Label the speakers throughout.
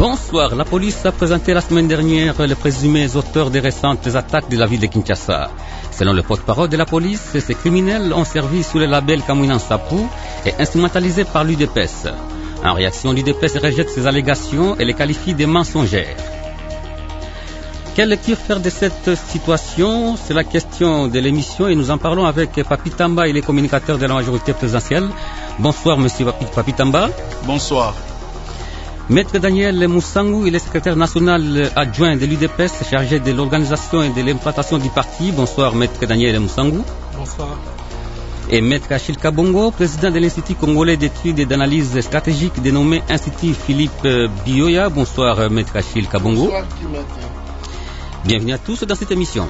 Speaker 1: Bonsoir. La police a présenté la semaine dernière les présumés auteurs des récentes attaques de la ville de Kinshasa. Selon le porte-parole de la police, ces criminels ont servi sous le label Kamwina Nsapu et instrumentalisés par l'UDPS. En réaction, l'UDPS rejette ces allégations et les qualifie de mensongères. Quelle lecture faire de cette situation? C'est la question de l'émission et nous en parlons avec Papi Tamba, il est communicateur de la majorité présidentielle. Bonsoir, monsieur Papi Tamba.
Speaker 2: Bonsoir.
Speaker 1: Maître Daniel Moussangou, il est secrétaire national adjoint de l'UDPS chargé de l'organisation et de l'implantation du parti. Bonsoir, Maître Daniel Moussangou.
Speaker 3: Bonsoir.
Speaker 1: Et Maître Achille Kabongo, président de l'Institut congolais d'études et d'analyse stratégique dénommé Institut Philippe Bioya. Bonsoir, Maître Achille Kabongo.
Speaker 2: Bonsoir,
Speaker 1: bienvenue à tous dans cette émission.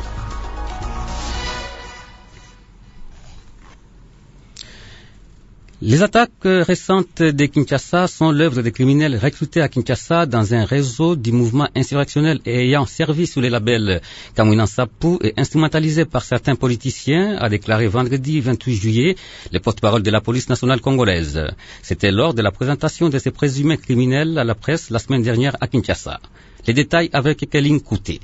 Speaker 1: Les attaques récentes de Kinshasa sont l'œuvre des criminels recrutés à Kinshasa dans un réseau du mouvement insurrectionnel et ayant servi sous les labels Kamwina Nsapu et instrumentalisés par certains politiciens, a déclaré vendredi 28 juillet le porte-parole de la police nationale congolaise. C'était lors de la présentation de ces présumés criminels à la presse la semaine dernière à Kinshasa. Les détails avec Kéline Kouté.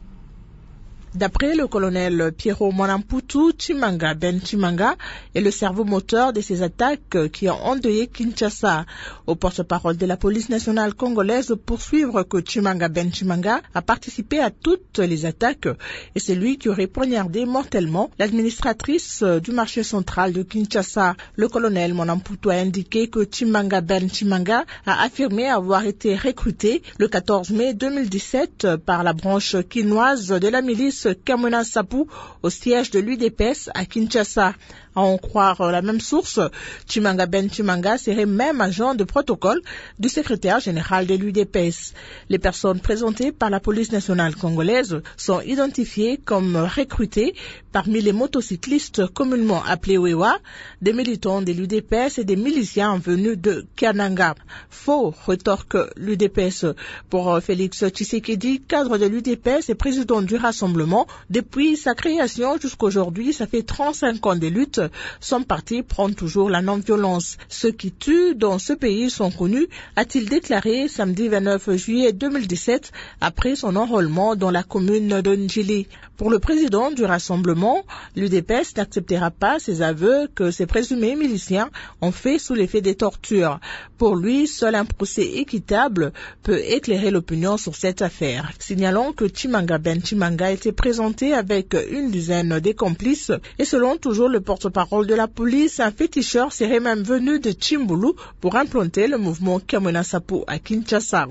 Speaker 3: D'après le colonel Pierrot Mwanamputu, Tshimanga Ben Tshimanga est le cerveau moteur de ces attaques qui ont endeuillé Kinshasa. Au porte-parole de la police nationale congolaise pour suivre que Tshimanga Ben Tshimanga a participé à toutes les attaques et c'est lui qui aurait poignardé mortellement l'administratrice du marché central de Kinshasa. Le colonel Mwanamputu a indiqué que Tshimanga Ben Tshimanga a affirmé avoir été recruté le 14 mai 2017 par la branche quinoise de la milice Kamwina Nsapu au siège de l'UDPS à Kinshasa. À en croire la même source, Tshimanga Ben Tshimanga serait même agent de protocole du secrétaire général de l'UDPS. Les personnes présentées par la police nationale congolaise sont identifiées comme recrutées parmi les motocyclistes communément appelés Wewa, des militants de l'UDPS et des miliciens venus de Kananga. Faux, rétorque l'UDPS. Pour Félix Tshisekedi, cadre de l'UDPS et président du Rassemblement, depuis sa création jusqu'aujourd'hui, ça fait 35 ans de lutte. Son parti prend toujours la non-violence. Ceux qui tuent dans ce pays sont connus, a-t-il déclaré samedi 29 juillet 2017 après son enrôlement dans la commune de Ndjili. Pour le président du Rassemblement, l'UDPS n'acceptera pas ses aveux que ces présumés miliciens ont fait sous l'effet des tortures. Pour lui, seul un procès équitable peut éclairer l'opinion sur cette affaire. Signalons que Tshimanga Ben Tshimanga a été présenté avec une dizaine de complices et selon toujours le porte-parole de la police, un féticheur serait même venu de Tchimbulu pour implanter le mouvement Kamwina Nsapu à Kinshasa.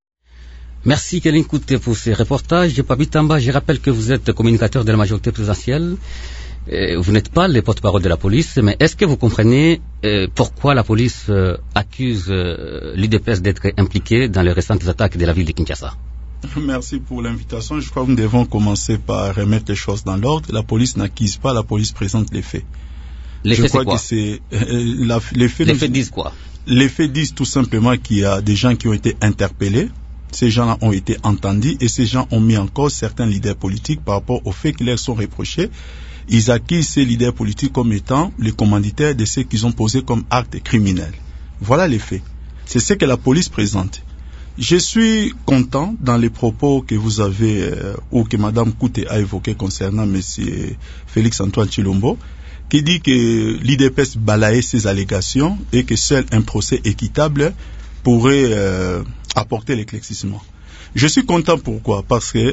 Speaker 1: Merci Kéline Kouté pour ces reportages. Papi Tamba, je rappelle que vous êtes communicateur de la majorité présidentielle. Vous n'êtes pas le porte-parole de la police, mais est-ce que vous comprenez pourquoi la police accuse l'UDPS d'être impliquée dans les récentes attaques de la ville de Kinshasa?
Speaker 2: Merci pour l'invitation. Je crois que nous devons commencer par remettre les choses dans l'ordre. La police n'accuse pas, la police présente les faits.
Speaker 1: Les faits, c'est quoi?
Speaker 2: Les faits
Speaker 1: disent quoi?
Speaker 2: Les faits disent tout simplement qu'il y a des gens qui ont été interpellés. Ces gens-là ont été entendus et ces gens ont mis en cause certains leaders politiques par rapport aux faits qui leur sont reprochés. Ils accusent ces leaders politiques comme étant les commanditaires de ce qu'ils ont posé comme actes criminels. Voilà les faits. C'est ce que la police présente. Je suis content dans les propos que vous avez ou que Mme Kouté a évoqué concernant M. Félix-Antoine Tshilombo, qui dit que l'UDPS balayait ces allégations et que seul un procès équitable pourrait apporter l'éclaircissement. Je suis content pourquoi? Parce que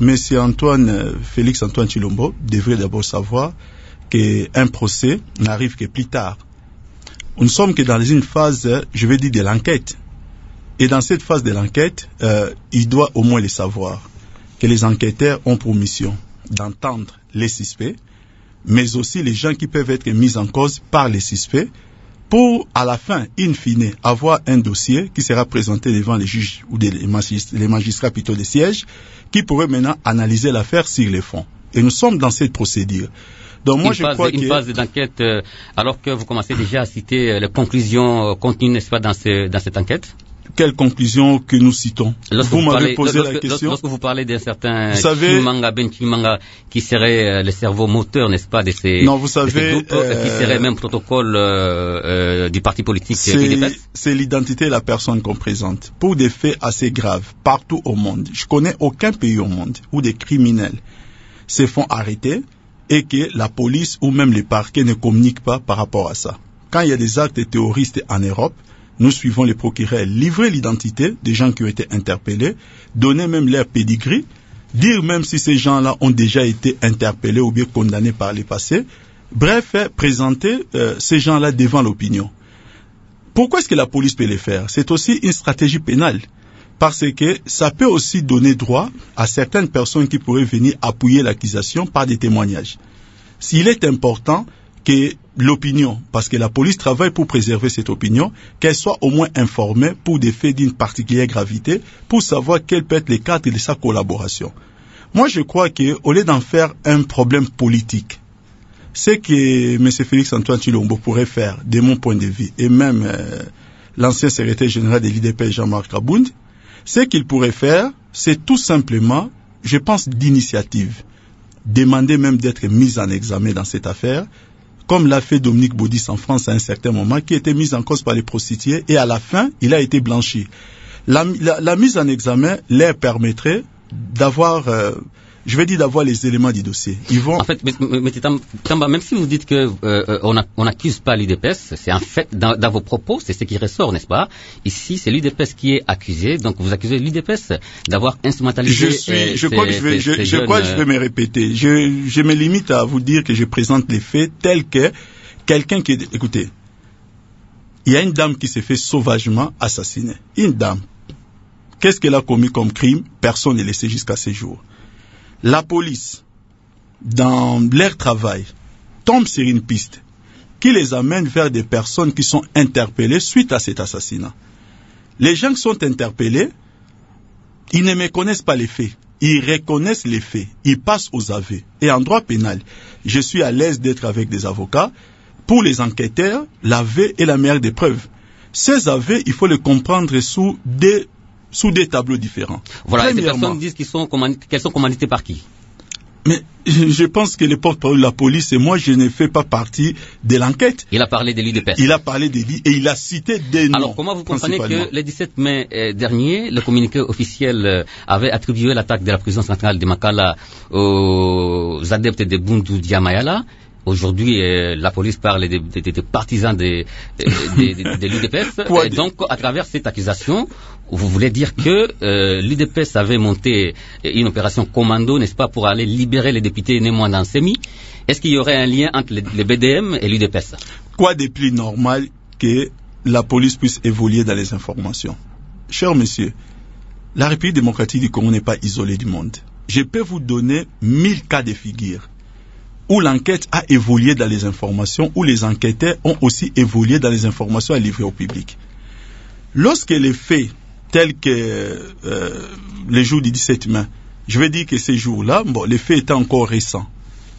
Speaker 2: M. Félix-Antoine Tshilombo devrait d'abord savoir qu'un procès n'arrive que plus tard. Nous sommes que dans une phase, je vais dire, de l'enquête. Et dans cette phase de l'enquête, il doit au moins le savoir, que les enquêteurs ont pour mission d'entendre les suspects, mais aussi les gens qui peuvent être mis en cause par les suspects, pour, à la fin, in fine, avoir un dossier qui sera présenté devant les juges ou les magistrats plutôt des sièges, qui pourraient maintenant analyser l'affaire sur les fonds. Et nous sommes dans cette procédure. Donc moi, je crois
Speaker 1: une phase d'enquête, alors que vous commencez déjà à citer les conclusions contenues, n'est-ce pas, dans cette enquête?
Speaker 2: Quelle conclusion que nous citons? Vous m'avez posé la question.
Speaker 1: Lorsque vous parlez d'un certain Chimanga Ben Chimanga qui serait le cerveau moteur, n'est-ce pas, de ces,
Speaker 2: non, vous savez,
Speaker 1: groupes, qui serait même protocole du parti politique.
Speaker 2: C'est l'identité de la personne qu'on présente. Pour des faits assez graves, partout au monde, je connais aucun pays au monde où des criminels se font arrêter et que la police ou même les parquets ne communiquent pas par rapport à ça. Quand il y a des actes terroristes en Europe, nous suivons les procureurs, livrer l'identité des gens qui ont été interpellés, donner même leur pédigree, dire même si ces gens-là ont déjà été interpellés ou bien condamnés par le passé. Bref, présenter ces gens-là devant l'opinion. Pourquoi est-ce que la police peut les faire? C'est aussi une stratégie pénale. Parce que ça peut aussi donner droit à certaines personnes qui pourraient venir appuyer l'accusation par des témoignages. S'il est important que l'opinion, parce que la police travaille pour préserver cette opinion, qu'elle soit au moins informée pour des faits d'une particulière gravité, pour savoir quel peut être le cadre de sa collaboration. Moi, je crois qu'au lieu d'en faire un problème politique, ce que M. Félix-Antoine Tshilombo pourrait faire, de mon point de vue, et même l'ancien secrétaire général de l'IDPS, Jean-Marc Kabound, ce qu'il pourrait faire, c'est tout simplement, je pense, d'initiative, demander même d'être mis en examen dans cette affaire, comme l'a fait Dominique Baudis en France à un certain moment, qui était mis en cause par les prostituées, et à la fin, il a été blanchi. La mise en examen leur permettrait d'avoir, d'avoir les éléments du dossier. Ils vont...
Speaker 1: En fait, mais Tamba, même si vous dites que on n'accuse pas l'UDPS, c'est en fait dans vos propos, c'est ce qui ressort, n'est-ce pas? Ici, c'est l'UDPS qui est accusé, donc vous accusez l'UDPS d'avoir instrumentalisé.
Speaker 2: Je crois que je vais me répéter. Je me limite à vous dire que je présente les faits tels que quelqu'un qui... Écoutez, il y a une dame qui s'est fait sauvagement assassiner. Une dame. Qu'est-ce qu'elle a commis comme crime? Personne n'est laissé jusqu'à ce jour. La police, dans leur travail, tombe sur une piste qui les amène vers des personnes qui sont interpellées suite à cet assassinat. Les gens qui sont interpellés, ils ne méconnaissent pas les faits. Ils reconnaissent les faits. Ils passent aux aveux. Et en droit pénal, je suis à l'aise d'être avec des avocats. Pour les enquêteurs, l'aveu est la meilleure des preuves. Ces aveux, il faut les comprendre sous des tableaux différents.
Speaker 1: Voilà, et ces personnes disent qu'elles sont commanditées par qui?
Speaker 2: Mais je pense que le porte-parole de la police et moi, je ne fais pas partie de l'enquête.
Speaker 1: Il a parlé de l'UDPS.
Speaker 2: Il a parlé de lui et il a cité des noms.
Speaker 1: Alors, comment vous comprenez que le 17 mai dernier, le communiqué officiel avait attribué l'attaque de la prison centrale de Makala aux adeptes de Bundu Diamayala? Aujourd'hui, la police parle des partisans de l'UDPS. Donc, à travers cette accusation, vous voulez dire que l'UDPS avait monté une opération commando, n'est-ce pas, pour aller libérer les députés néanmoins dans Semi. Est-ce qu'il y aurait un lien entre les BDM et l'UDPS? Quoi de plus normal que la police puisse évoluer dans les informations? Cher monsieur, la République démocratique du Congo n'est pas isolée du monde. Je peux vous donner 1000 cas de figure où l'enquête a évolué dans les informations, où les enquêteurs ont aussi évolué dans les informations à livrer au public. Lorsque les faits, tels que les jours du 17 mai, je vais dire que ces jours-là, les faits étaient encore récents,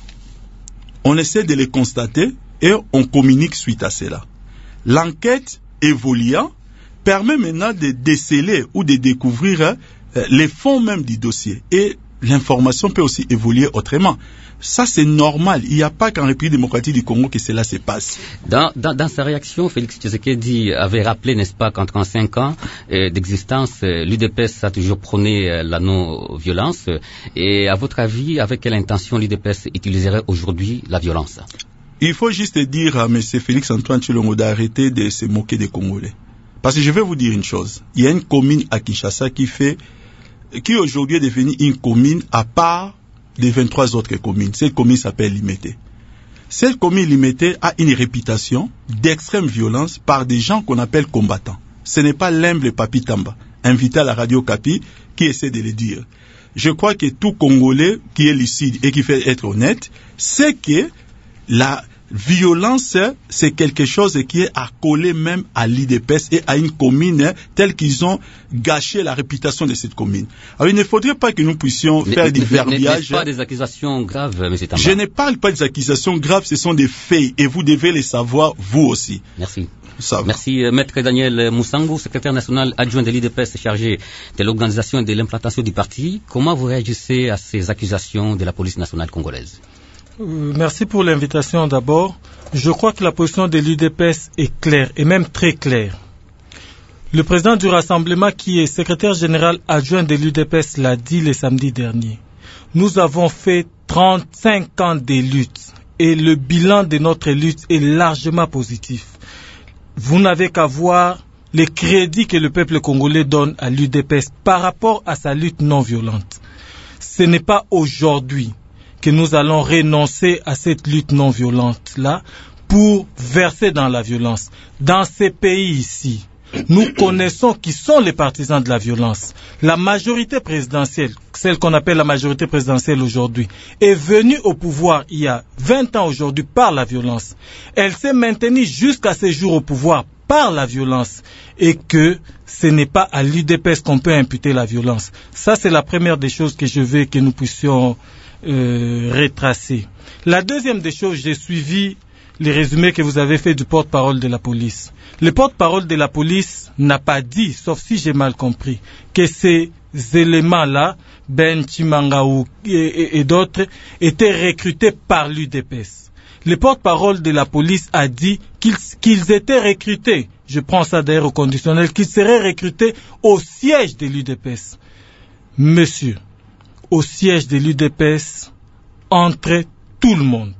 Speaker 1: on essaie de les constater et on communique suite à cela. L'enquête évoluant permet maintenant de déceler ou de découvrir les fonds même du dossier. Et l'information peut aussi évoluer autrement. Ça, c'est normal. Il n'y a pas qu'en République démocratique du Congo que cela se passe. Dans sa réaction, Félix Tshisekedi avait rappelé, n'est-ce pas, qu'en 35 ans d'existence, l'UDPS a toujours prôné la non-violence. Et à votre avis, avec quelle intention l'UDPS utiliserait aujourd'hui la violence?
Speaker 2: Il faut juste dire à M. Félix-Antoine Tshilombo d'arrêter de se moquer des Congolais. Parce que je vais vous dire une chose. Il y a une commune à Kinshasa qui aujourd'hui est devenue une commune à part des 23 autres communes. Cette commune s'appelle Limete. Cette commune Limete a une réputation d'extrême violence par des gens qu'on appelle combattants. Ce n'est pas l'humble Papi Tamba, invité à la radio Kapi, qui essaie de le dire. Je crois que tout Congolais qui est lucide et qui fait être honnête, sait que la violence, c'est quelque chose qui est accolé même à l'IDPS et à une commune telle qu'ils ont gâché la réputation de cette commune. Alors il ne faudrait pas que nous puissions faire du verbiage.
Speaker 1: N'est-ce pas des accusations graves, M.
Speaker 2: Je ne parle pas des accusations graves, ce sont des faits et vous devez les savoir vous aussi.
Speaker 1: Merci.
Speaker 2: Ça va.
Speaker 1: Merci, Maître Daniel Moussangou, secrétaire national adjoint de l'UDPS chargé de l'organisation et de l'implantation du parti. Comment vous réagissez à ces accusations de la police nationale congolaise?
Speaker 4: Merci pour l'invitation d'abord. Je crois que la position de l'UDPS est claire, et même très claire. Le président du Rassemblement, qui est secrétaire général adjoint de l'UDPS, l'a dit le samedi dernier. Nous avons fait 35 ans de lutte et le bilan de notre lutte est largement positif. Vous n'avez qu'à voir les crédits que le peuple congolais donne à l'UDPS par rapport à sa lutte non violente. Ce n'est pas aujourd'hui que nous allons renoncer à cette lutte non violente-là pour verser dans la violence. Dans ces pays ici, nous connaissons qui sont les partisans de la violence. La majorité présidentielle, celle qu'on appelle la majorité présidentielle aujourd'hui, est venue au pouvoir il y a 20 ans aujourd'hui par la violence. Elle s'est maintenue jusqu'à ce jour au pouvoir par la violence et que ce n'est pas à l'UDPS qu'on peut imputer la violence. Ça, c'est la première des choses que je veux que nous puissions retracer. La deuxième des choses, j'ai suivi les résumés que vous avez fait du porte-parole de la police. Le porte-parole de la police n'a pas dit, sauf si j'ai mal compris, que ces éléments-là, Ben Chimanga et d'autres, étaient recrutés par l'UDPS. Le porte-parole de la police a dit qu'ils étaient recrutés, je prends ça d'ailleurs au conditionnel, qu'ils seraient recrutés au siège de l'UDPS. Monsieur, au siège de l'UDPS, entre tout le monde.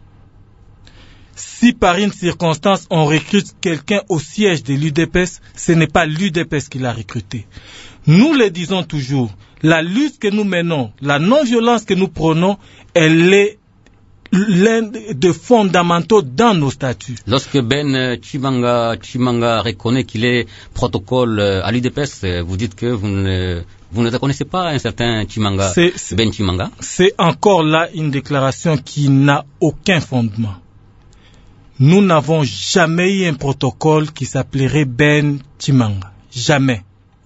Speaker 4: Si par une circonstance on recrute quelqu'un au siège de l'UDPS, ce n'est pas l'UDPS qui l'a recruté. Nous le disons toujours, la lutte que nous menons, la non-violence que nous prenons, elle est l'un des fondamentaux dans nos statuts.
Speaker 1: Lorsque Ben Chimanga reconnaît qu'il est protocole à l'UDPS, vous dites que vous ne reconnaissez pas un certain Chimanga, Ben Chimanga?
Speaker 4: C'est encore là une déclaration qui n'a aucun fondement. Nous n'avons jamais eu un protocole qui s'appellerait Ben Chimanga. Jamais.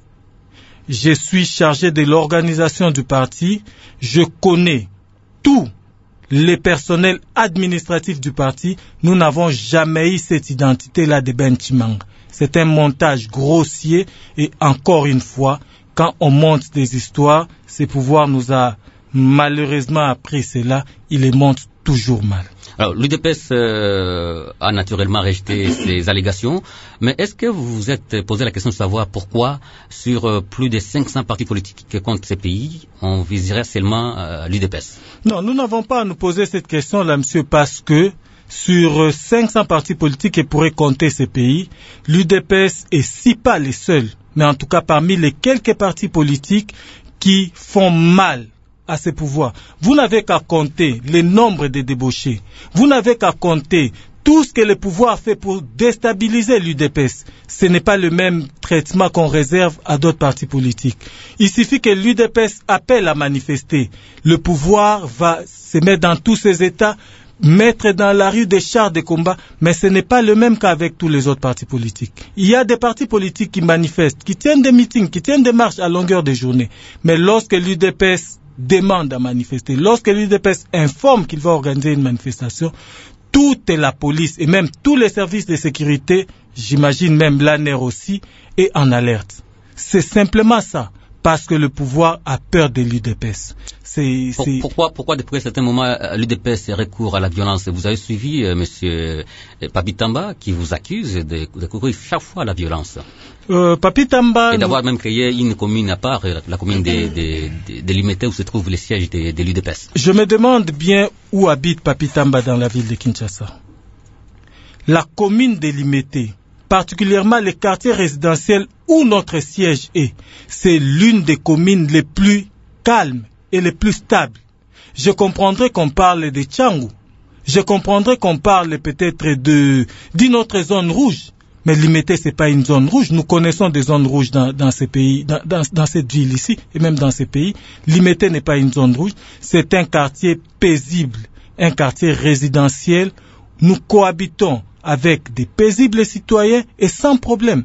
Speaker 4: Je suis chargé de l'organisation du parti. Je connais tous les personnels administratifs du parti. Nous n'avons jamais eu cette identité-là de Ben Chimanga. C'est un montage grossier et encore une fois, quand on monte des histoires, ce pouvoir nous a malheureusement appris cela, il les monte toujours mal.
Speaker 1: Alors, l'UDPS a naturellement rejeté ces allégations, mais est-ce que vous vous êtes posé la question de savoir pourquoi, sur plus de 500 partis politiques que comptent ces pays, on viserait seulement l'UDPS?
Speaker 4: Non, nous n'avons pas à nous poser cette question-là, monsieur, parce que sur 500 partis politiques qui pourraient compter ces pays, l'UDPS est si pas les seuls, mais en tout cas parmi les quelques partis politiques qui font mal à ces pouvoirs. Vous n'avez qu'à compter le nombre de débauchés. Vous n'avez qu'à compter tout ce que le pouvoir fait pour déstabiliser l'UDPS. Ce n'est pas le même traitement qu'on réserve à d'autres partis politiques. Il suffit que l'UDPS appelle à manifester. Le pouvoir va se mettre dans tous ses états, mettre dans la rue des chars de combat, mais ce n'est pas le même qu'avec tous les autres partis politiques. Il y a des partis politiques qui manifestent, qui tiennent des meetings, qui tiennent des marches à longueur de journée. Mais lorsque l'UDPS demande à manifester, lorsque l'UDPS informe qu'il va organiser une manifestation, toute la police et même tous les services de sécurité, j'imagine même l'ANER aussi, est en alerte. C'est simplement ça, parce que le pouvoir a peur de l'UDPS.
Speaker 1: Pourquoi depuis un certain moment l'UDPS recourt à la violence? Vous avez suivi Monsieur Papi Tamba qui vous accuse de recourir chaque fois à la violence.
Speaker 4: Papi Tamba...
Speaker 1: Et d'avoir même créé une commune à part, la commune de Limete où se trouve le siège de l'UDPS.
Speaker 4: Je me demande bien où habite Papi Tamba dans la ville de Kinshasa. La commune de Limete, particulièrement les quartiers résidentiels où notre siège est, c'est l'une des communes les plus calmes et les plus stables. Je comprendrais qu'on parle de Tchangou. Je comprendrais qu'on parle peut-être d'une autre zone rouge. Mais Limete, c'est pas une zone rouge. Nous connaissons des zones rouges dans ces pays, dans cette ville ici, et même dans ces pays. Limete n'est pas une zone rouge. C'est un quartier paisible, un quartier résidentiel. Nous cohabitons avec des paisibles citoyens et sans problème.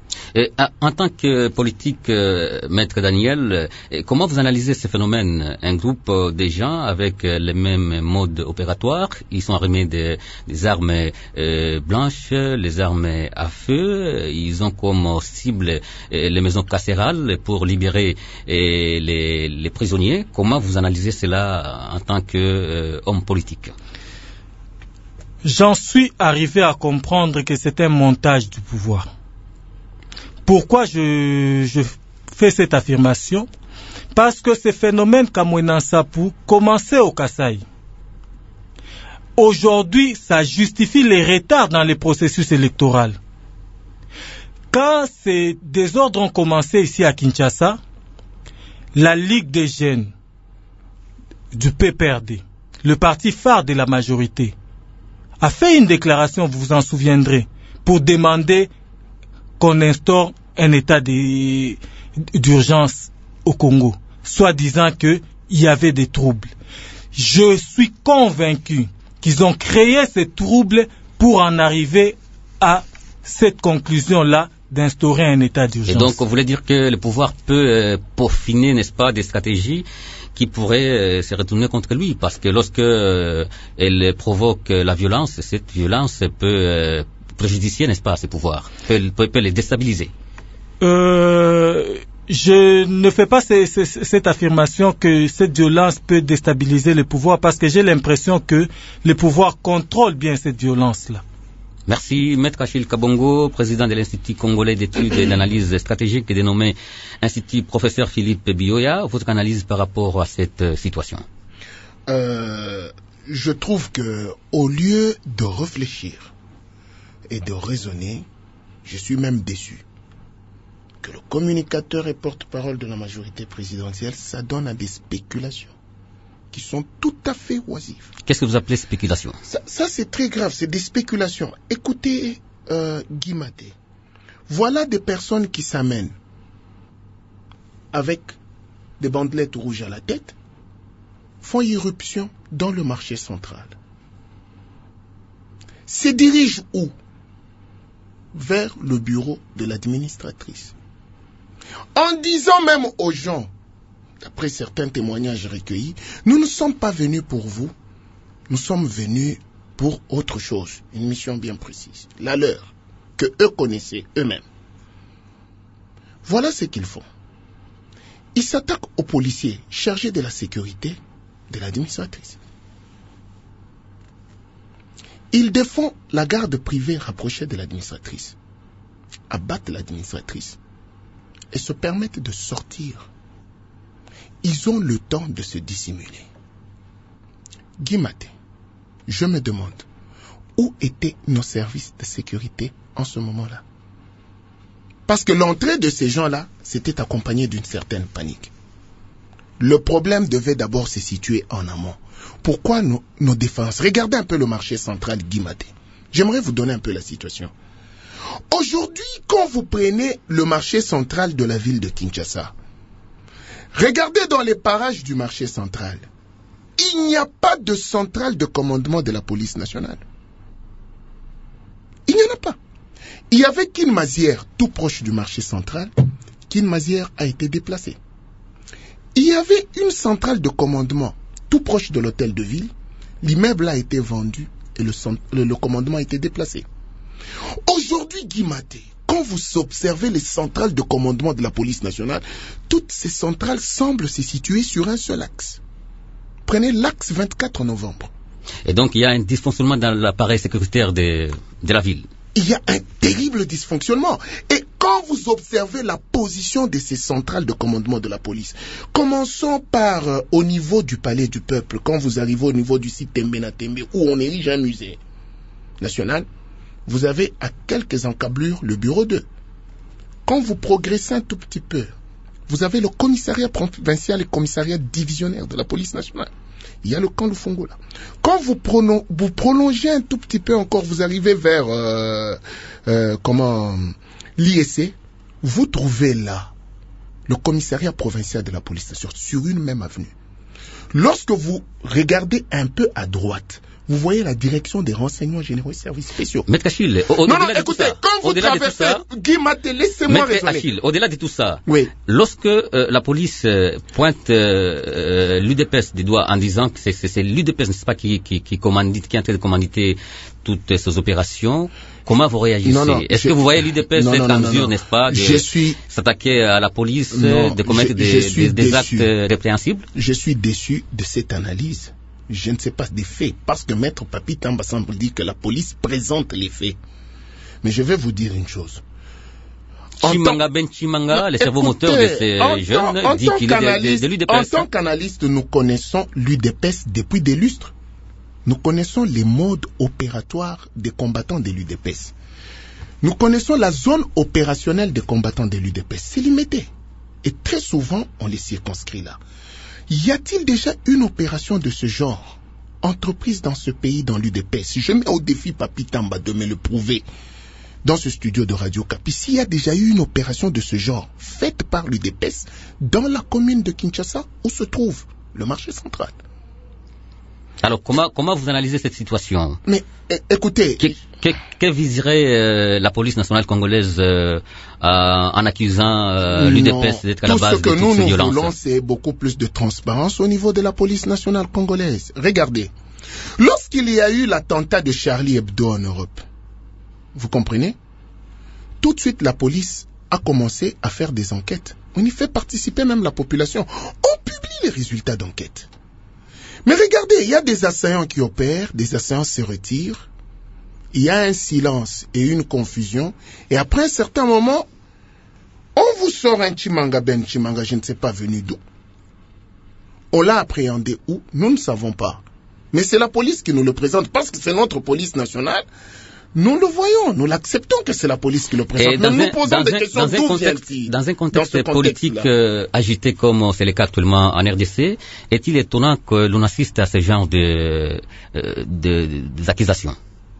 Speaker 1: Et, en tant que politique, Maître Daniel, comment vous analysez ce phénomène? Un groupe de gens avec les mêmes modes opératoires, ils sont armés des armes blanches, les armes à feu, ils ont comme cible les maisons carcérales pour libérer les prisonniers. Comment vous analysez cela en tant qu'homme politique?
Speaker 4: J'en suis arrivé à comprendre que c'est un montage du pouvoir. Pourquoi je fais cette affirmation? Parce que ce phénomène Kamwina Nsapu commençait au Kasaï. Aujourd'hui, ça justifie les retards dans les processus électoraux. Quand ces désordres ont commencé ici à Kinshasa, la Ligue des jeunes du PPRD, le parti phare de la majorité, a fait une déclaration, vous vous en souviendrez, pour demander qu'on instaure un état d'urgence au Congo, soit disant qu'il y avait des troubles. Je suis convaincu qu'ils ont créé ces troubles pour en arriver à cette conclusion-là d'instaurer un état d'urgence.
Speaker 1: Et donc, vous voulez dire que le pouvoir peut peaufiner, n'est-ce pas, des stratégies qui pourraient se retourner contre lui, parce que lorsque elle provoque la violence, cette violence peut préjudicier, n'est-ce pas, ces pouvoirs, peut les déstabiliser.
Speaker 4: Je ne fais pas cette affirmation que cette violence peut déstabiliser le pouvoir, parce que j'ai l'impression que le pouvoir contrôle bien cette violence-là.
Speaker 1: Merci, Maître Achille Kabongo, président de l'Institut congolais d'études et d'analyse stratégique dénommé Institut Professeur Philippe Bioya. Votre analyse par rapport à cette situation?
Speaker 5: Je trouve que au lieu de réfléchir et de raisonner, je suis même déçu que le communicateur et porte-parole de la majorité présidentielle s'adonne à des spéculations qui sont tout à fait oisives.
Speaker 1: Qu'est-ce que vous appelez spéculation?
Speaker 5: Ça c'est très grave, c'est des spéculations. Écoutez, Guy Maté, voilà des personnes qui s'amènent avec des bandelettes rouges à la tête, font irruption dans le marché central. Se dirigent où? Vers le bureau de l'administratrice. En disant même aux gens, d'après certains témoignages recueillis, nous ne sommes pas venus pour vous, nous sommes venus pour autre chose, une mission bien précise, la leur, que eux connaissaient eux-mêmes. Voilà ce qu'ils font. Ils s'attaquent aux policiers chargés de la sécurité de l'administratrice. Ils défendent la garde privée rapprochée de l'administratrice, abattent l'administratrice et se permettent de sortir. Ils ont le temps de se dissimuler. Guy Maté, je me demande, où étaient nos services de sécurité en ce moment-là? Parce que l'entrée de ces gens-là s'était accompagnée d'une certaine panique. Le problème devait d'abord se situer en amont. Pourquoi nos défenses? Regardez un peu le marché central, Guy Maté. J'aimerais vous donner un peu la situation. Aujourd'hui, quand vous prenez le marché central de la ville de Kinshasa, regardez dans les parages du marché central. Il n'y a pas de centrale de commandement de la police nationale. Il n'y en a pas. Il y avait Kinmazière tout proche du marché central. Kinmazière a été déplacé. Il y avait une centrale de commandement tout proche de l'hôtel de ville. L'immeuble a été vendu et le commandement a été déplacé. Aujourd'hui, Guy Maté, quand vous observez les centrales de commandement de la police nationale, toutes ces centrales semblent se situer sur un seul axe. Prenez l'axe 24 novembre.
Speaker 1: Et donc il y a un dysfonctionnement dans l'appareil sécuritaire de la ville.
Speaker 5: Il y a un terrible dysfonctionnement. Et quand vous observez la position de ces centrales de commandement de la police, commençons par au niveau du palais du peuple, quand vous arrivez au niveau du site Tembe où on érige un musée national, vous avez à quelques encablures le bureau 2. Quand vous progressez un tout petit peu, vous avez le commissariat provincial et commissariat divisionnaire de la police nationale. Il y a le camp Lufongo là. Quand vous prolongez un tout petit peu encore, vous arrivez vers l'IEC, vous trouvez là le commissariat provincial de la police nationale sur une même avenue. Lorsque vous regardez un peu à droite, vous voyez la direction des renseignements généraux et services spéciaux.
Speaker 1: Maître Achille,
Speaker 5: écoutez, quand vous traversez, Guy Maté, laissez-moi raisonner.
Speaker 1: Achille, au-delà de tout ça,
Speaker 5: oui.
Speaker 1: Lorsque la police pointe l'UDPS du doigt en disant que c'est l'UDPS, n'est-ce pas, qui est en train de commanditer toutes ces opérations, comment vous réagissez? Est-ce que vous voyez l'UDPS être en mesure, n'est-ce pas, de s'attaquer à la police, de commettre des actes répréhensibles?
Speaker 5: Je suis déçu de cette analyse. Je ne sais pas des faits, parce que Maître Papi Tamba semble dire que la police présente les faits. Mais je vais vous dire une chose.
Speaker 1: Chimanga, le cerveau moteur de ces jeunes, dit qu'il est de l'UDPS.
Speaker 5: En tant qu'analyste, nous connaissons l'UDPS depuis des lustres. Nous connaissons les modes opératoires des combattants de l'UDPS. Nous connaissons la zone opérationnelle des combattants de l'UDPS. C'est limité. Et très souvent, on les circonscrit là. Y a-t-il déjà une opération de ce genre entreprise dans ce pays, dans l'UDPS? Je mets au défi Papi Tamba de me le prouver dans ce studio de Radio Kapi. S'il y a déjà eu une opération de ce genre faite par l'UDPS dans la commune de Kinshasa où se trouve le marché central.
Speaker 1: Alors, comment vous analysez cette situation?
Speaker 5: Mais écoutez...
Speaker 1: Que viserait la police nationale congolaise en accusant l'UDPS d'être à la base de toutes ces violences? Tout ce que nous voulons,
Speaker 5: c'est beaucoup plus de transparence au niveau de la police nationale congolaise. Regardez, lorsqu'il y a eu l'attentat de Charlie Hebdo en Europe, vous comprenez? Tout de suite, la police a commencé à faire des enquêtes. On y fait participer même la population. On publie les résultats d'enquête. Mais regardez, il y a des assaillants qui opèrent, des assaillants se retirent. Il y a un silence et une confusion. Et après un certain moment, on vous sort un Chimanga, je ne sais pas venu d'où. On l'a appréhendé où? Nous ne savons pas. Mais c'est la police qui nous le présente parce que c'est notre police nationale. Nous le voyons, nous l'acceptons que c'est la police qui le présente. Nous nous posons des questions d'où vient-il.
Speaker 1: Dans un contexte politique agité comme c'est le cas actuellement en RDC, est-il étonnant que l'on assiste à ce genre d'accusations?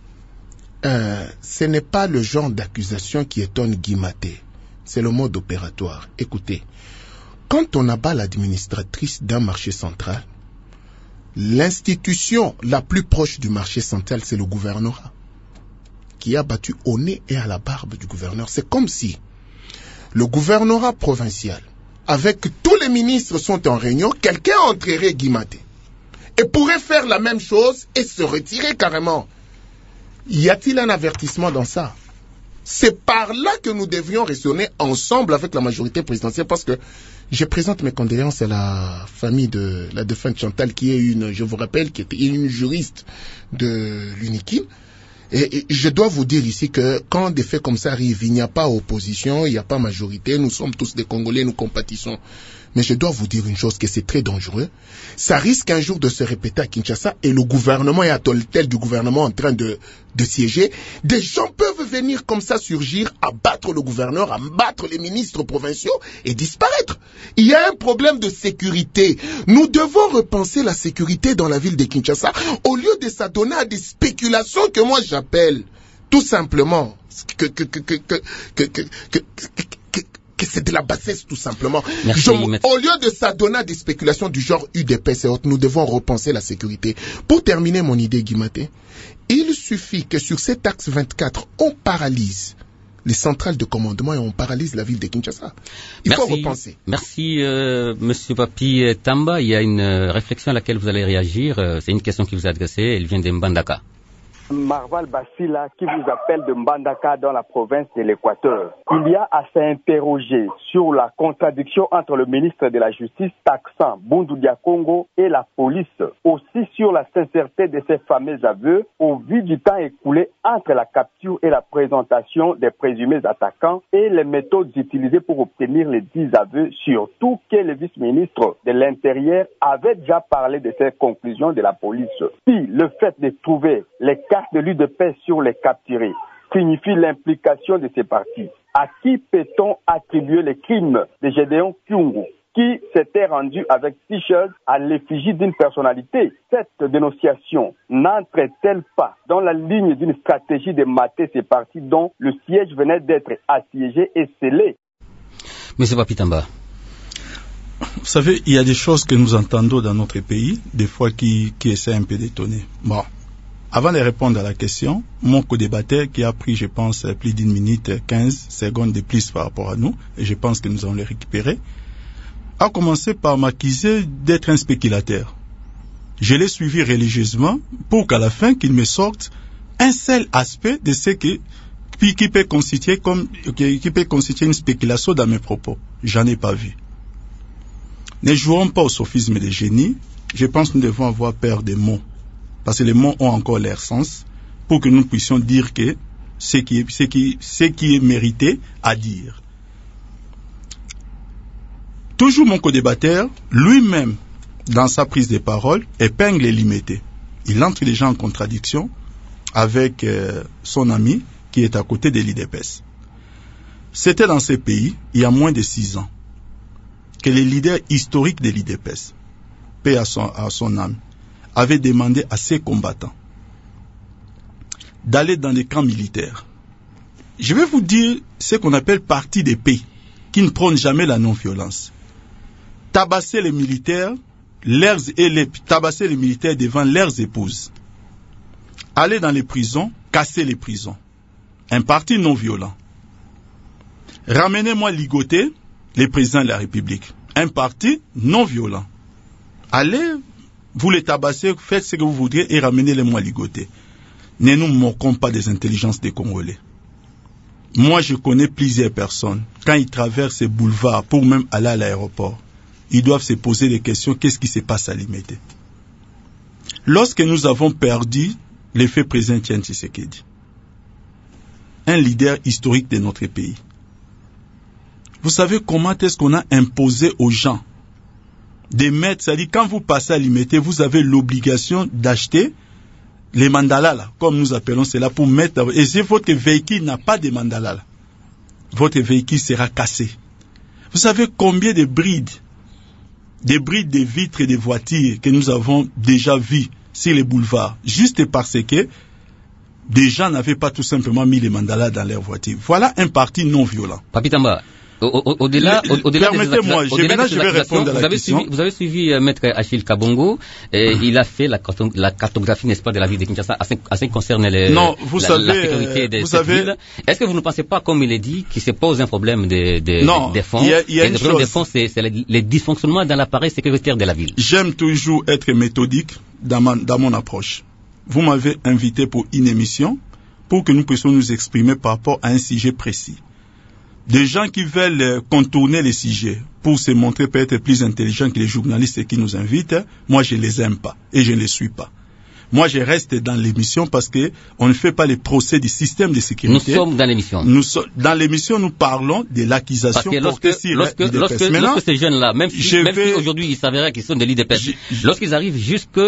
Speaker 5: Ce n'est pas le genre d'accusation qui étonne Guy Maté. C'est le mode opératoire. Écoutez, quand on abat l'administratrice d'un marché central, l'institution la plus proche du marché central, c'est le gouvernorat, qui a battu au nez et à la barbe du gouverneur. C'est comme si le gouvernorat provincial, avec tous les ministres sont en réunion, quelqu'un entrerait Guy Maté et pourrait faire la même chose et se retirer carrément. Y a-t-il un avertissement dans ça? C'est par là que nous devrions raisonner ensemble avec la majorité présidentielle, parce que je présente mes condoléances à la famille de la défunte Chantal, qui est je vous rappelle, qui était une juriste de l'UNIKIM. Et je dois vous dire ici que quand des faits comme ça arrivent, il n'y a pas opposition, il n'y a pas majorité, nous sommes tous des Congolais, nous compatissons. Mais je dois vous dire une chose, que c'est très dangereux. Ça risque un jour de se répéter à Kinshasa et le gouvernement et à tel du gouvernement en train de siéger. Des gens peuvent venir comme ça surgir, abattre le gouverneur, abattre les ministres provinciaux et disparaître. Il y a un problème de sécurité. Nous devons repenser la sécurité dans la ville de Kinshasa au lieu de s'adonner à des spéculations que moi j'appelle tout simplement que c'est de la bassesse tout simplement.
Speaker 1: Merci,
Speaker 5: au lieu de s'adonner à des spéculations du genre UDPS et autres, nous devons repenser la sécurité. Pour terminer mon idée, Guy Maté, il suffit que sur cet axe 24, on paralyse les centrales de commandement et on paralyse la ville de Kinshasa. Il faut repenser.
Speaker 1: Merci, Monsieur Papi Tamba. Il y a une réflexion à laquelle vous allez réagir. C'est une question qui vous est adressée. Elle vient de Mbandaka.
Speaker 6: Marval Bassila qui vous appelle de Mbandaka dans la province de l'Équateur. Il y a à s'interroger sur la contradiction entre le ministre de la Justice taxant Bundu Dia Congo et la police. Aussi sur la sincérité de ces fameux aveux au vu du temps écoulé entre la capture et la présentation des présumés attaquants et les méthodes utilisées pour obtenir les 10 aveux, surtout que le vice-ministre de l'Intérieur avait déjà parlé de ces conclusions de la police. Si le fait de trouver les cartes de l'UDPS sur les capturés signifie l'implication de ces partis, à qui peut-on attribuer les crimes de Gédéon Kyungu, qui s'était rendu avec t-shirt à l'effigie d'une personnalité? Cette dénonciation n'entre-t-elle pas dans la ligne d'une stratégie de mater ces partis dont le siège venait d'être assiégé et scellé?
Speaker 1: Monsieur Papitamba.
Speaker 2: Vous savez, il y a des choses que nous entendons dans notre pays, des fois qui essaient un peu d'étonner. Bon, Avant de répondre à la question, mon co-débatteur qui a pris, je pense, plus d'une minute 15 secondes de plus par rapport à nous, et je pense que nous allons les récupérer, a commencé par m'accuser d'être un spéculateur. Je l'ai suivi religieusement pour qu'à la fin, qu'il me sorte un seul aspect de ce qui peut constituer une spéculation dans mes propos. J'en ai pas vu. Ne jouons pas au sophisme des génies. Je pense que nous devons avoir peur des mots. Parce que les mots ont encore leur sens pour que nous puissions dire que ce qui est mérité à dire. Toujours mon co-débatteur, lui-même, dans sa prise de parole, épingle les limités. Il entre les gens en contradiction avec son ami qui est à côté de l'IDPS. C'était dans ces pays, il y a moins de 6 ans, que les leaders historiques de l'IDPS, paix à son âme, avaient demandé à ses combattants d'aller dans des camps militaires. Je vais vous dire ce qu'on appelle parti de paix, qui ne prône jamais la non-violence. Tabasser les militaires, tabasser les militaires devant leurs épouses. Aller dans les prisons, casser les prisons. Un parti non violent. Ramenez-moi ligoter les présidents de la République. Un parti non violent. Allez, vous les tabassez, faites ce que vous voudrez et ramenez-les-moi ligoter. Ne nous moquons pas des intelligences des Congolais. Moi, je connais plusieurs personnes. Quand ils traversent ces boulevards pour même aller à l'aéroport, ils doivent se poser des questions. Qu'est-ce qui se passe à Limete? Lorsque nous avons perdu l'effet président Etienne Tshisekedi, un leader historique de notre pays, vous savez comment est-ce qu'on a imposé aux gens de mettre, c'est-à-dire quand vous passez à Limete, vous avez l'obligation d'acheter les mandalas, là, comme nous appelons cela, pour mettre, et si votre véhicule n'a pas de mandalas, là, votre véhicule sera cassé. Vous savez combien de brides de vitres et de voitures que nous avons déjà vues sur les boulevards, juste parce que des gens n'avaient pas tout simplement mis les mandalas dans leur voiture. Voilà un parti non violent.
Speaker 1: Papi Tamba, au-delà
Speaker 2: permettez-moi, je vais répondre à la question.
Speaker 1: Vous avez suivi Maître Achille Kabongo, et il a fait la cartographie, n'est-ce pas, de la ville de Kinshasa, à ce qui concerne la sécurité de cette ville. Est-ce que vous ne pensez pas, comme il est dit, qu'il se pose un problème des fonds? Et le problème des fonds, c'est les dysfonctionnements dans l'appareil sécuritaire de la ville.
Speaker 2: J'aime toujours être méthodique dans mon approche. Vous m'avez invité pour une émission pour que nous puissions nous exprimer par rapport à un sujet précis. Des gens qui veulent contourner les sujets pour se montrer peut-être plus intelligents que les journalistes qui nous invitent, moi je les aime pas et je ne les suis pas. Moi je reste dans l'émission parce que on ne fait pas les procès du système de sécurité.
Speaker 1: Nous sommes dans l'émission.
Speaker 2: Dans l'émission, nous parlons de l'accusation portée sur
Speaker 1: lorsque ces jeunes-là, même si aujourd'hui il s'avérait qu'ils sont de l'IDPS, lorsqu'ils arrivent jusque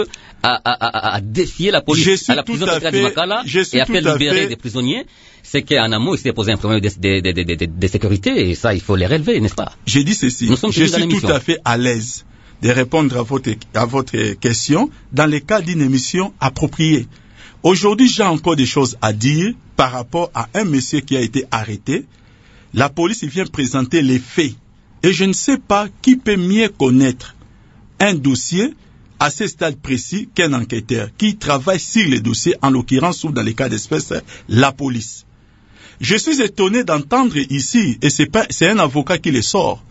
Speaker 1: à défier la police à la prison de Makala et à faire libérer des prisonniers, c'est qu'en amont, il s'est posé un problème de sécurité, et ça, il faut les relever, n'est-ce pas?
Speaker 2: J'ai dit ceci, je suis tout à fait à l'aise de répondre à votre question dans le cas d'une émission appropriée. Aujourd'hui, j'ai encore des choses à dire par rapport à un monsieur qui a été arrêté. La police vient présenter les faits, et je ne sais pas qui peut mieux connaître un dossier à ce stade précis qu'un enquêteur qui travaille sur les dossiers, en l'occurrence, ou dans les cas d'espèce, la police. Je suis étonné d'entendre ici, et c'est un avocat qui le sort,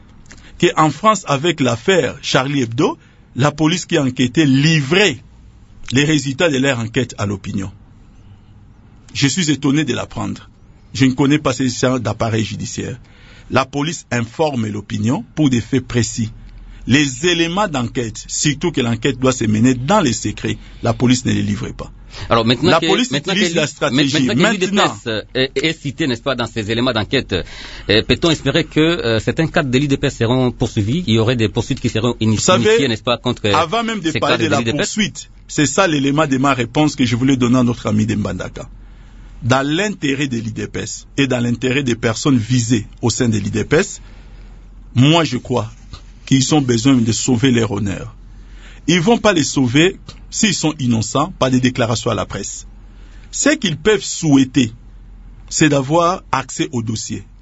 Speaker 2: qu'en France, avec l'affaire Charlie Hebdo, la police qui a enquêté livrait les résultats de leur enquête à l'opinion. Je suis étonné de l'apprendre. Je ne connais pas ces histoires d'appareil judiciaire. La police informe l'opinion pour des faits précis. Les éléments d'enquête, surtout que l'enquête doit se mener dans les secrets, la police ne les livre pas.
Speaker 1: Alors maintenant
Speaker 2: la police utilise la stratégie.
Speaker 1: Maintenant est cité, n'est-ce pas, dans ces éléments d'enquête, peut-on espérer que certains cas de l'IDPS seront poursuivis? Il y aurait des poursuites qui seront initiées, n'est-ce pas, contre
Speaker 2: avant même de parler de la poursuite, c'est ça l'élément de ma réponse que je voulais donner à notre ami de Mbandaka. Dans l'intérêt de l'IDPS et dans l'intérêt des personnes visées au sein de l'IDPS, moi je crois qu'ils ont besoin de sauver leur honneur. Ils ne vont pas les sauver s'ils sont innocents par des déclarations à la presse. Ce qu'ils peuvent souhaiter, c'est d'avoir accès au dossier.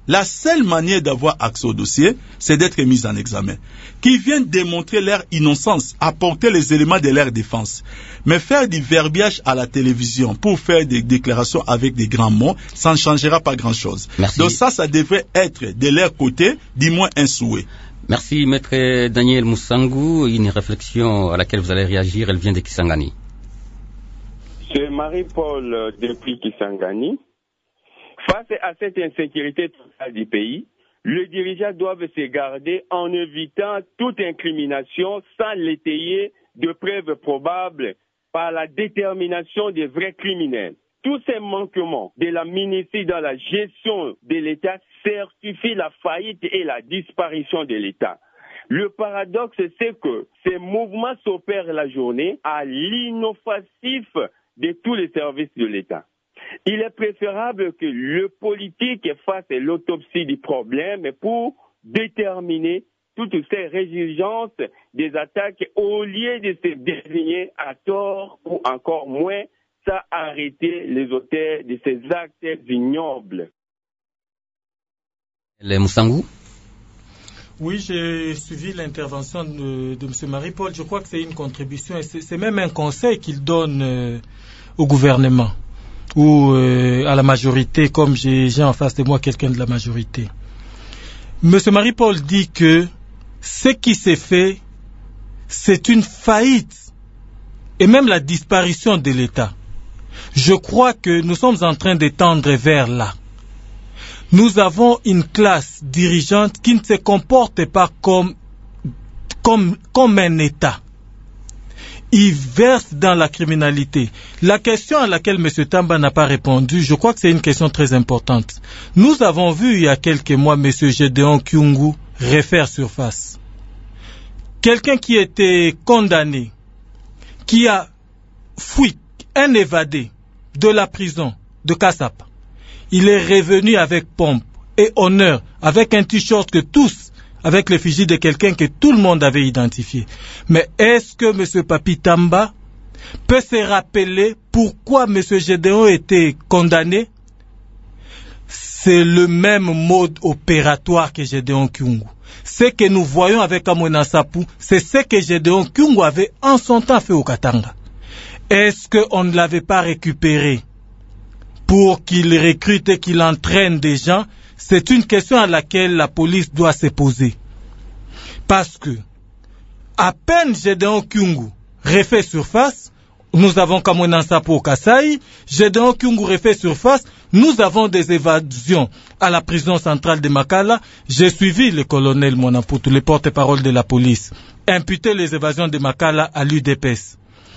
Speaker 2: La seule manière d'avoir accès au dossier, c'est d'être mis en examen. Qui viennent démontrer leur innocence, apporter les éléments de leur défense. Mais faire du verbiage à la télévision pour faire des déclarations avec des grands mots, ça ne changera pas grand-chose.
Speaker 1: Merci.
Speaker 2: Donc ça devrait être de leur côté, du moins un souhait.
Speaker 1: Merci, Maître Daniel Moussangou. Une réflexion à laquelle vous allez réagir, elle vient de Kisangani.
Speaker 7: C'est Marie-Paul depuis Kisangani. Face à cette insécurité totale du pays, les dirigeants doivent se garder en évitant toute incrimination sans l'étayer de preuves probables par la détermination des vrais criminels. Tous ces manquements de la ministre dans la gestion de l'État certifient la faillite et la disparition de l'État. Le paradoxe, c'est que ces mouvements s'opèrent la journée à l'inoffensif de tous les services de l'État. Il est préférable que le politique fasse l'autopsie du problème pour déterminer toutes ces résurgences des attaques au lieu de se désigner à tort ou encore moins ça arrêter les auteurs de ces actes ignobles.
Speaker 1: Les Moussangou?
Speaker 4: Oui, j'ai suivi l'intervention de M. Marie-Paul. Je crois que c'est une contribution et c'est même un conseil qu'il donne au gouvernement ou à la majorité, comme j'ai en face de moi quelqu'un de la majorité. M. Marie-Paul dit que ce qui s'est fait, c'est une faillite et même la disparition de l'État. Je crois que nous sommes en train de tendre vers là. Nous avons une classe dirigeante qui ne se comporte pas comme un État. Ils versent dans la criminalité. La question à laquelle M. Tamba n'a pas répondu, je crois que c'est une question très importante. Nous avons vu il y a quelques mois M. Gédéon Kyungu refaire surface. Quelqu'un qui était condamné, qui a fui, un évadé de la prison de Kassap. Il est revenu avec pompe et honneur, avec un t-shirt que tous, avec l'effigie de quelqu'un que tout le monde avait identifié. Mais est-ce que M. Papi Tamba peut se rappeler pourquoi M. Gédéon était condamné? C'est le même mode opératoire que Gédéon Kyungu. Ce que nous voyons avec Kamwina Nsapu, c'est ce que Gédéon Kyungu avait en son temps fait au Katanga. Est-ce qu'on ne l'avait pas récupéré pour qu'il recrute et qu'il entraîne des gens? C'est une question à laquelle la police doit se poser. Parce que, à peine Gédéon Kyungu refait surface, nous avons Kamwina Nsapu au Kasai, Gédéon Kyungu refait surface, nous avons des évasions à la prison centrale de Makala. J'ai suivi le colonel Monamputu, le porte-parole de la police, imputer les évasions de Makala à l'UDPS.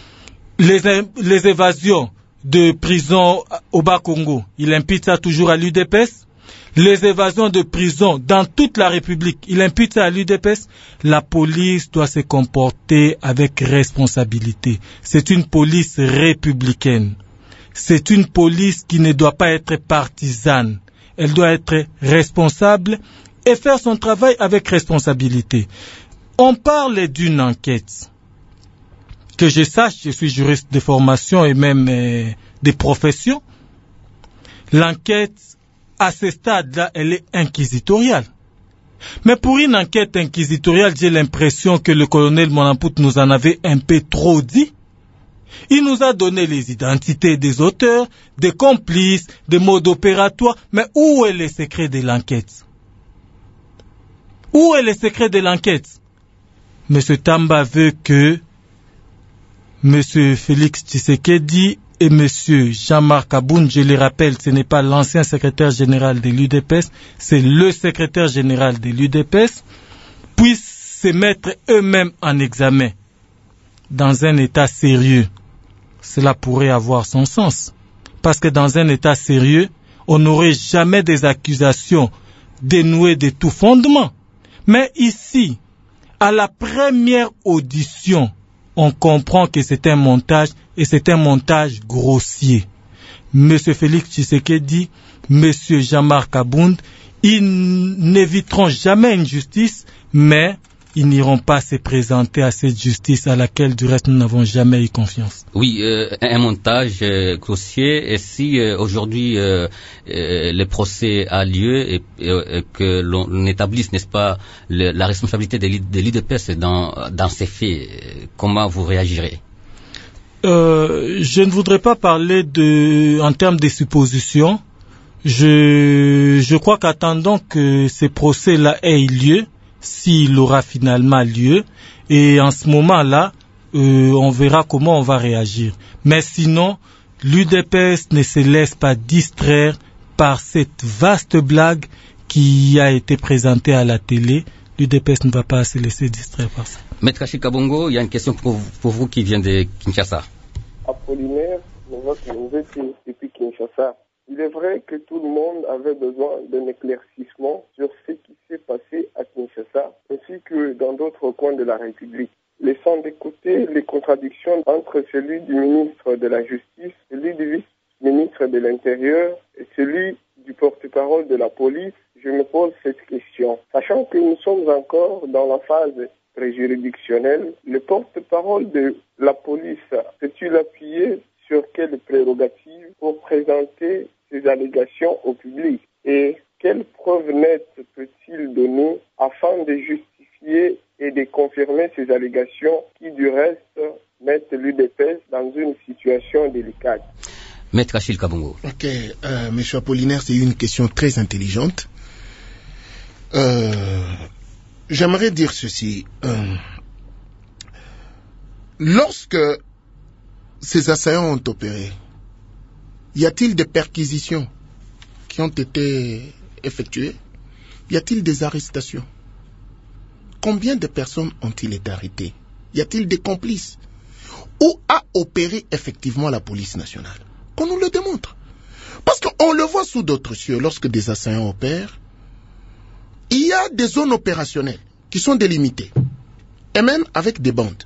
Speaker 4: Les évasions de prison au Bas-Congo, il impute ça toujours à l'UDPS. Les évasions de prison dans toute la République, il impute ça à l'UDPS. La police doit se comporter avec responsabilité. C'est une police républicaine. C'est une police qui ne doit pas être partisane. Elle doit être responsable et faire son travail avec responsabilité. On parle d'une enquête. Que je sache, je suis juriste de formation et même de profession. L'enquête, à ce stade-là, elle est inquisitoriale. Mais pour une enquête inquisitoriale, j'ai l'impression que le colonel Monamputu nous en avait un peu trop dit. Il nous a donné les identités des auteurs, des complices, des modes opératoires. Mais où est le secret de l'enquête? Où est le secret de l'enquête? M. Tamba veut que M. Félix Tshisekedi et M. Jean-Marc Aboun, je le rappelle, ce n'est pas l'ancien secrétaire général de l'UDPS, c'est le secrétaire général de l'UDPS, puissent se mettre eux-mêmes en examen dans un état sérieux. Cela pourrait avoir son sens. Parce que dans un état sérieux, on n'aurait jamais des accusations dénouées de tout fondement. Mais ici, à la première audition, on comprend que c'est un montage et c'est un montage grossier. M. Félix Tshisekedi, M. Jean-Marc Abound, ils n'éviteront jamais une justice, mais ils n'iront pas se présenter à cette justice à laquelle, du reste, nous n'avons jamais eu confiance.
Speaker 1: Oui, un montage grossier. Et si aujourd'hui le procès a lieu et que l'on établisse, n'est-ce pas, la responsabilité de l'UDPS dans ces faits, comment vous réagirez?
Speaker 4: Je ne voudrais pas parler en termes de suppositions. Je crois qu'attendons que ce procès-là ait lieu, s'il aura finalement lieu, et en ce moment-là, on verra comment on va réagir. Mais sinon, l'UDPS ne se laisse pas distraire par cette vaste blague qui a été présentée à la télé. L'UDPS ne va pas se laisser distraire par ça.
Speaker 1: Maître Achille Kabongo, il y a une question pour vous qui vient de Kinshasa.
Speaker 8: Apollinaire, nous étions depuis Kinshasa. Il est vrai que tout le monde avait besoin d'un éclaircissement sur ce qui s'est passé à Kinshasa, ainsi que dans d'autres coins de la République, laissant de côté les contradictions entre celui du ministre de la Justice, celui du vice-ministre de l'Intérieur et celui du porte-parole de la police. Je me pose cette question. Sachant que nous sommes encore dans la phase préjuridictionnelle, le porte-parole de la police peut-il appuyer sur quelles prérogatives pour présenter ces allégations au public et quelles preuves nettes peut-il donner afin de justifier et de confirmer ces allégations qui, du reste, mettent l'UDPS dans une situation délicate?
Speaker 1: Maître Achille Kabongo.
Speaker 5: Ok, M. Apollinaire, c'est une question très intelligente. J'aimerais dire ceci. Lorsque ces assaillants ont opéré, y a-t-il des perquisitions qui ont été effectuées? Y a-t-il des arrestations? Combien de personnes ont-ils été arrêtées? Y a-t-il des complices? Où a opéré effectivement la police nationale? Qu'on nous le démontre. Parce qu'on le voit sous d'autres cieux, lorsque des assaillants opèrent, il y a des zones opérationnelles qui sont délimitées, et même avec des bandes.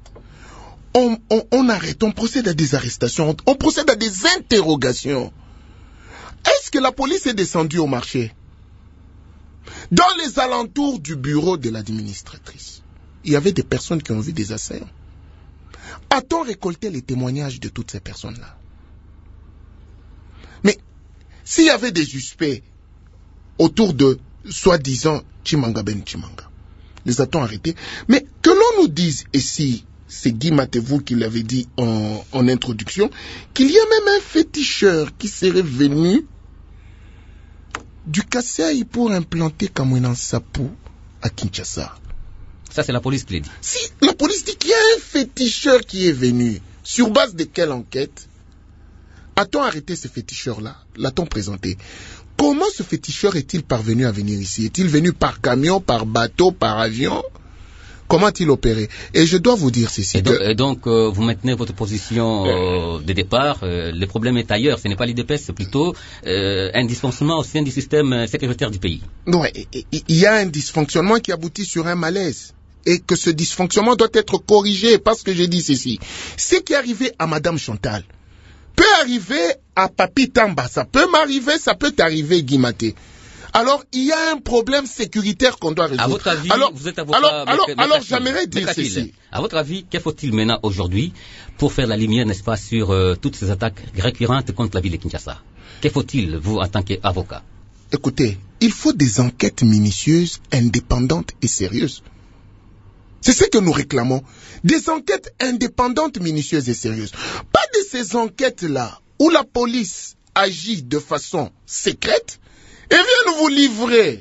Speaker 5: On arrête, on procède à des arrestations, on procède à des interrogations. Est-ce que la police est descendue au marché? Dans les alentours du bureau de l'administratrice, il y avait des personnes qui ont vu des assaillants. A-t-on récolté les témoignages de toutes ces personnes-là? Mais s'il y avait des suspects autour de soi-disant Tshimanga Ben Tshimanga, les a-t-on arrêtés? Mais que l'on nous dise ici, c'est Guy Matevou qui l'avait dit en introduction, qu'il y a même un féticheur qui serait venu du Kasaï pour implanter Kamwina Nsapu à Kinshasa.
Speaker 1: Ça, c'est la police qui l'a dit.
Speaker 5: Si, la police dit qu'il y a un féticheur qui est venu. Sur base de quelle enquête a-t-on arrêté ce féticheur-là? L'a-t-on présenté? Comment ce féticheur est-il parvenu à venir ici? Est-il venu par camion, par bateau, par avion? Comment a-t-il opéré? Et je dois vous dire ceci.
Speaker 1: Et donc, vous maintenez votre position de départ. Le problème est ailleurs. Ce n'est pas l'UDPS, c'est plutôt un dysfonctionnement au sein du système sécuritaire du pays.
Speaker 5: Ouais, il y a un dysfonctionnement qui aboutit sur un malaise. Et que ce dysfonctionnement doit être corrigé. Parce que j'ai dit ceci. Ce qui est arrivé à Madame Chantal peut arriver à Papi Tamba. Ça peut m'arriver, ça peut t'arriver, Guimaté. Alors, il y a un problème sécuritaire qu'on doit résoudre.
Speaker 1: À votre avis, vous êtes avocat.
Speaker 5: Alors, j'aimerais dire ceci.
Speaker 1: À votre avis, que faut-il maintenant aujourd'hui pour faire la lumière, n'est-ce pas, sur toutes ces attaques récurrentes contre la ville de Kinshasa? Que faut-il, vous, en tant qu'avocat?
Speaker 5: Écoutez, il faut des enquêtes minutieuses, indépendantes et sérieuses. C'est ce que nous réclamons. Des enquêtes indépendantes, minutieuses et sérieuses. Pas de ces enquêtes-là où la police agit de façon secrète et vient nous vous livrer,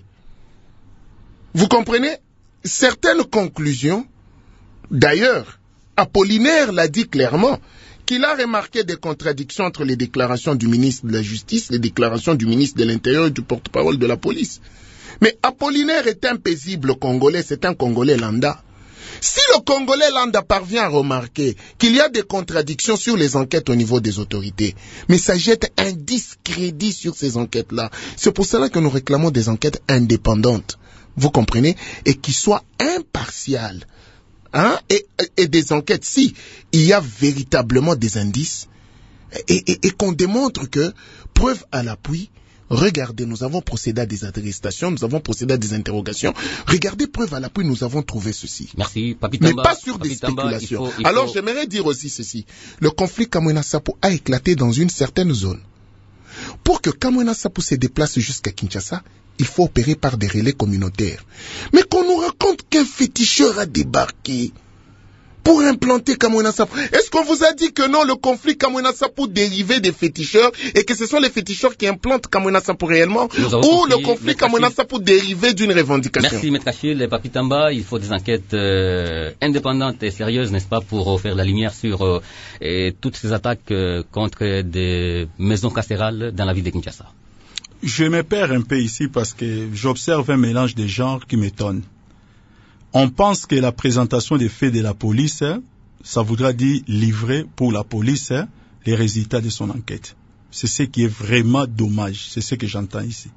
Speaker 5: vous comprenez, certaines conclusions. D'ailleurs, Apollinaire l'a dit clairement, qu'il a remarqué des contradictions entre les déclarations du ministre de la Justice, les déclarations du ministre de l'Intérieur et du porte-parole de la police. Mais Apollinaire est un paisible Congolais, c'est un Congolais lambda. Si le Congolais lambda parvient à remarquer qu'il y a des contradictions sur les enquêtes au niveau des autorités, mais ça jette un discrédit sur ces enquêtes-là. C'est pour cela que nous réclamons des enquêtes indépendantes, vous comprenez, et qui soient impartiales. Hein? Et des enquêtes, si il y a véritablement des indices, et qu'on démontre que, preuve à l'appui, Regardez, nous avons procédé à des arrestations, nous avons procédé à des interrogations. Regardez, preuve à l'appui, nous avons trouvé ceci.
Speaker 1: Merci, Papi Tamba.
Speaker 5: Mais pas sur des spéculations. Alors, j'aimerais dire aussi ceci. Le conflit Kamwina Sapu a éclaté dans une certaine zone. Pour que Kamwina Sapu se déplace jusqu'à Kinshasa, il faut opérer par des relais communautaires. Mais qu'on nous raconte qu'un féticheur a débarqué pour implanter Kamwina Sapu. Est-ce qu'on vous a dit que non, le conflit Kamwina Sapu dérivait des féticheurs et que ce sont les féticheurs qui implantent Kamwina Sapu réellement, ou le conflit Kamwina Sapu dérivait d'une revendication?
Speaker 1: Merci, Maître Achille. Papi Tamba, il faut des enquêtes indépendantes et sérieuses, n'est-ce pas, pour faire la lumière sur toutes ces attaques contre des maisons carcérales dans la ville de Kinshasa.
Speaker 2: Je me perds un peu ici parce que j'observe un mélange de genres qui m'étonne. On pense que la présentation des faits de la police, ça voudra dire livrer pour la police les résultats de son enquête. C'est ce qui est vraiment dommage. C'est ce que j'entends ici.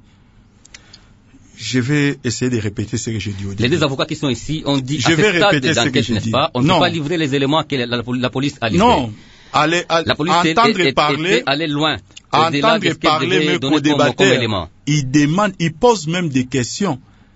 Speaker 2: Je vais essayer de répéter ce que j'ai dit au début.
Speaker 1: Les deux avocats qui sont ici ont dit
Speaker 2: je vais répéter ce que j'ai dit.
Speaker 1: On ne peut pas livrer les éléments que la police a livrés.
Speaker 2: Non. La police entendre parler,
Speaker 1: aller loin.
Speaker 2: Entendre parler, mais qu'au débatteur, il pose même des questions.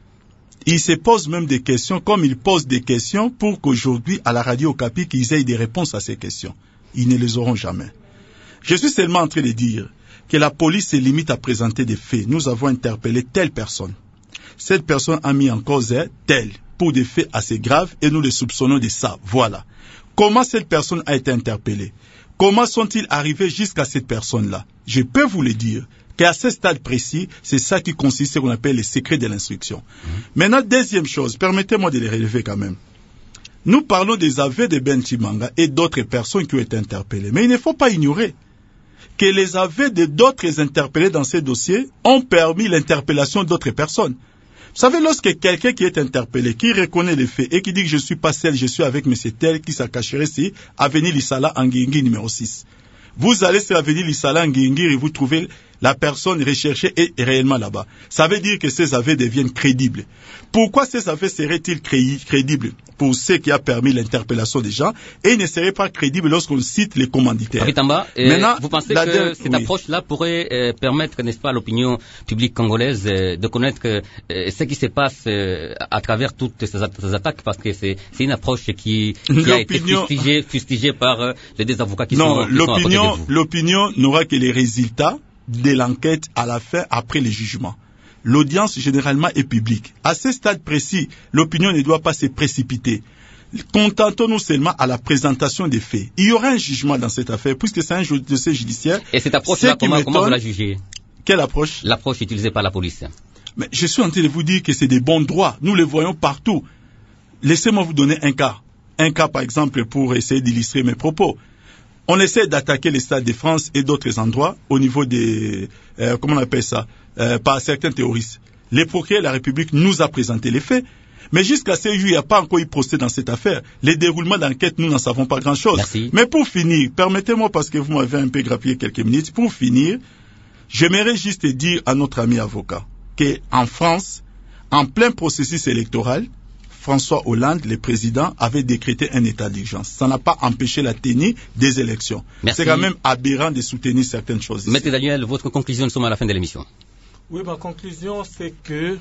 Speaker 2: Il se pose même des questions, comme il pose des questions pour qu'aujourd'hui, à la radio Okapi, qu'ils aient des réponses à ces questions. Ils ne les auront jamais. Je suis seulement en train de dire que la police se limite à présenter des faits. Nous avons interpellé telle personne. Cette personne a mis en cause telle, pour des faits assez graves, et nous les soupçonnons de ça. Voilà. Comment cette personne a été interpellée? Comment sont-ils arrivés jusqu'à cette personne-là? Je peux vous le dire. Qu'à ce stade précis, c'est ça qui consiste à ce qu'on appelle les secrets de l'instruction. Maintenant, deuxième chose, permettez-moi de les relever quand même. Nous parlons des aveux de Ben Chimanga et d'autres personnes qui ont été interpellées. Mais il ne faut pas ignorer que les aveux de d'autres interpellés dans ces dossiers ont permis l'interpellation d'autres personnes. Vous savez, lorsque quelqu'un qui est interpellé, qui reconnaît les faits et qui dit que je suis pas seul, je suis avec M. Tel, qui s'est caché ici, avenue Lissala, Nguingui, numéro 6. Vous allez sur l'avenue Lissala, Nguingui, et vous trouvez la personne recherchée est réellement là-bas. Ça veut dire que ces aveux deviennent crédibles. Pourquoi ces aveux seraient-ils crédibles? Pour ce qui a permis l'interpellation des gens, et ils ne seraient pas crédibles lorsqu'on cite les commanditaires.
Speaker 1: Maintenant, vous pensez que cette approche-là pourrait permettre, n'est-ce pas, à l'opinion publique congolaise de connaître ce qui se passe à travers toutes ces attaques, parce que c'est une approche qui a été fustigée par les deux avocats qui sont à côté de vous.
Speaker 2: L'opinion n'aura que les résultats de l'enquête à la fin, après le jugement. L'audience, généralement, est publique. À ce stade précis, l'opinion ne doit pas se précipiter. Contentons-nous seulement à la présentation des faits. Il y aura un jugement dans cette affaire, puisque c'est un dossier judiciaire.
Speaker 1: Et cette approche-là, comment vous la jugez?
Speaker 2: Quelle approche?
Speaker 1: L'approche utilisée par la police.
Speaker 2: Mais je suis en train de vous dire que c'est des bons droits. Nous les voyons partout. Laissez-moi vous donner un cas. Un cas, par exemple, pour essayer d'illustrer mes propos. On essaie d'attaquer les Stades de France et d'autres endroits au niveau des, comment on appelle ça, par certains terroristes. Le procureur de la République nous a présenté les faits, mais jusqu'à ce jour, il n'y a pas encore eu procès dans cette affaire. Les déroulements d'enquête, nous n'en savons pas grand-chose.
Speaker 1: Merci.
Speaker 2: Mais pour finir, permettez-moi, parce que vous m'avez un peu grappillé quelques minutes, pour finir, j'aimerais juste dire à notre ami avocat qu'en France, en plein processus électoral, François Hollande, le président, avait décrété un état d'urgence. Ça n'a pas empêché la tenue des élections. C'est quand même aberrant de soutenir certaines choses.
Speaker 1: Maître Daniel, votre conclusion, nous sommes à la fin de l'émission.
Speaker 4: Oui, ma conclusion, c'est que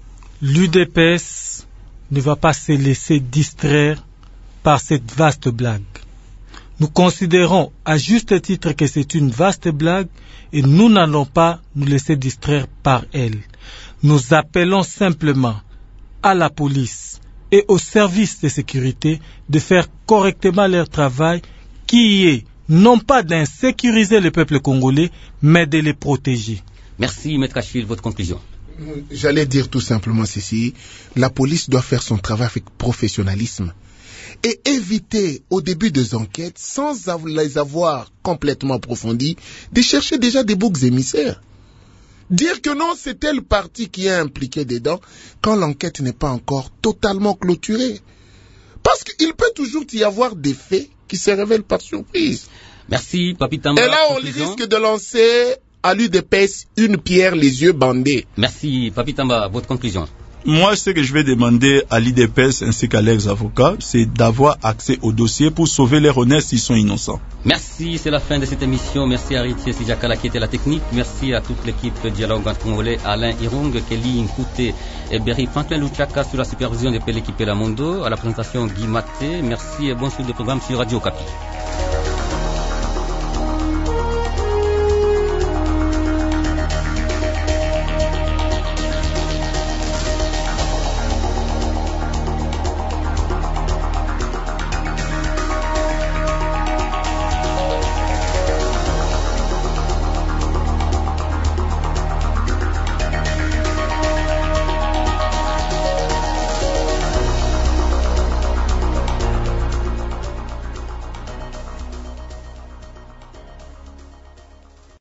Speaker 4: l'UDPS ne va pas se laisser distraire par cette vaste blague. Nous considérons à juste titre que c'est une vaste blague et nous n'allons pas nous laisser distraire par elle. Nous appelons simplement à la police et aux services de sécurité de faire correctement leur travail qui est non pas d'insécuriser le peuple congolais, mais de les protéger.
Speaker 1: Merci, Maître Achille, votre conclusion.
Speaker 5: J'allais dire tout simplement ceci, la police doit faire son travail avec professionnalisme et éviter au début des enquêtes, sans les avoir complètement approfondies, de chercher déjà des boucs émissaires. Dire que non, c'est tel parti qui est impliqué dedans quand l'enquête n'est pas encore totalement clôturée. Parce qu'il peut toujours y avoir des faits qui se révèlent par surprise.
Speaker 1: Merci, Papi Tamba.
Speaker 5: Et là, on risque de lancer à l'UDPS une pierre les yeux bandés.
Speaker 1: Merci, Papi Tamba, votre conclusion.
Speaker 2: Moi, ce que je vais demander à l'IDPS ainsi qu'à leurs avocats, c'est d'avoir accès au dossier pour sauver leur honneur s'ils sont innocents.
Speaker 1: Merci, c'est la fin de cette émission. Merci à Ritier Sijakala qui était la technique. Merci à toute l'équipe Dialogue entre Congolais, Alain Irung, Kelly Nkouté et Berry Franklin Luchaka sur la supervision de Pelé Kipela Mondo. À la présentation Guy Maté. Merci et bon suite de programme sur Radio Okapi.